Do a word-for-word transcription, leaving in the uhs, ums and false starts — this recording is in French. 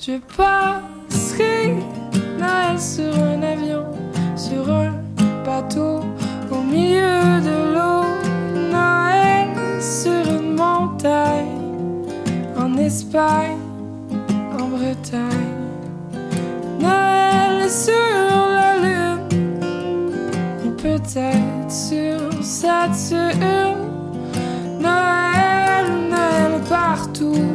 Je passerai Noël sur un avion, sur un bateau, au milieu de l'eau. Noël sur une montagne, en Espagne, en Bretagne. Noël sur la lune, ou peut-être sur Saturne. Noël, Noël partout.